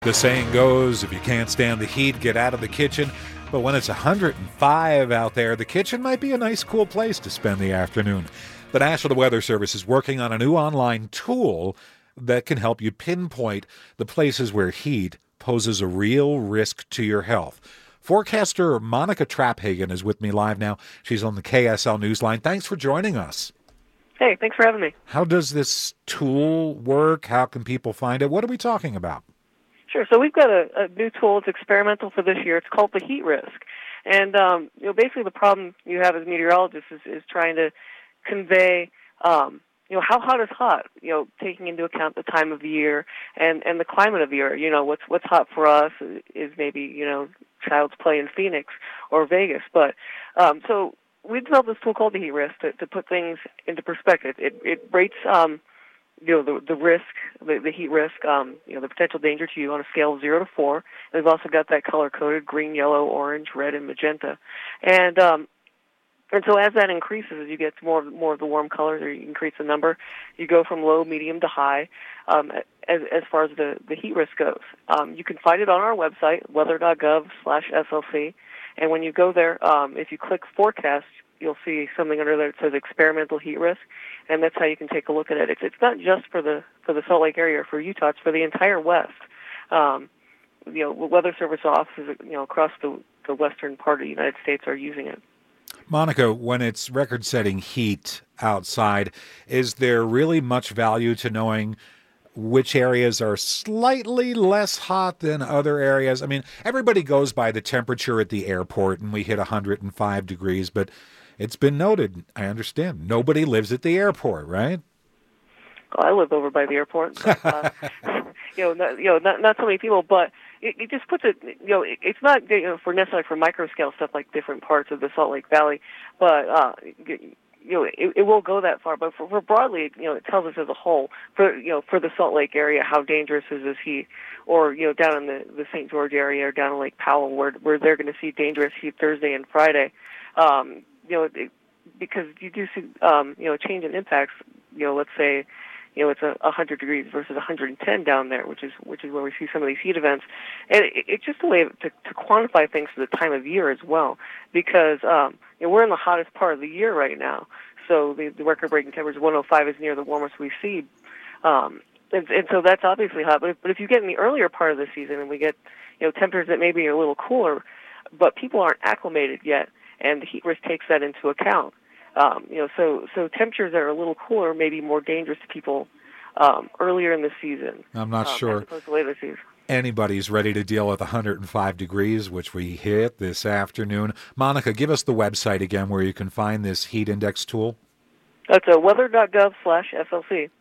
The saying goes, if you can't stand the heat, get out of the kitchen. But when it's 105 out there, the kitchen might be a nice, cool place to spend the afternoon. The National Weather Service is working on a new online tool that can help you pinpoint the places where heat poses a real risk to your health. Forecaster Monica Traphagen is with me live now. She's on the KSL Newsline. Thanks for joining us. Hey, thanks for having me. How does this tool work? How can people find it? What are we talking about? Sure. So we've got a new tool. It's experimental for this year. It's called the heat risk. And, basically the problem you have as meteorologists is trying to convey, how hot is hot, taking into account the time of the year and the climate of the year. What's hot for us is maybe, Child's Play in Phoenix or Vegas. But, so we developed this tool called the heat risk to put things into perspective. It rates, the risk, the heat risk, the potential danger to you on a scale of 0 to 4. And we've also got that color-coded green, yellow, orange, red, and magenta. And so as that increases, as you get more of the warm colors, or you increase the number, you go from low, medium to high as far as the heat risk goes. You can find it on our website, weather.gov/SLC. And when you go there, if you click forecast, you'll see something under there that says experimental heat risk, and that's how you can take a look at it. It's not just for the Salt Lake area or for Utah; it's for the entire West. Weather Service offices across the western part of the United States are using it. Monica, when it's record-setting heat outside, is there really much value to knowing which areas are slightly less hot than other areas? I mean, everybody goes by the temperature at the airport, and we hit 105 degrees, but it's been noted, I understand, nobody lives at the airport, right? Well, I live over by the airport. But, not so many people, but it just puts it, it's not for necessarily for micro-scale stuff like different parts of the Salt Lake Valley, but it will go that far. But for broadly, it tells us as a whole for the Salt Lake area how dangerous is this heat, or down in the St. George area or down in Lake Powell where they're going to see dangerous heat Thursday and Friday. Because you do see a change in impacts. Let's say it's 100 degrees versus 110 down there, which is where we see some of these heat events. And it's just a way to quantify things for the time of year as well, because we're in the hottest part of the year right now. So the record-breaking temperature 105 is near the warmest we see, and so that's obviously hot. But if you get in the earlier part of the season and we get temperatures that maybe are a little cooler, but people aren't acclimated yet, and the heat risk takes that into account. So temperatures that are a little cooler may be more dangerous to people earlier in the season. I'm not sure as opposed to later in the season. Anybody's ready to deal with 105 degrees, which we hit this afternoon. Monica, give us the website again where you can find this heat index tool. That's weather.gov/SLC.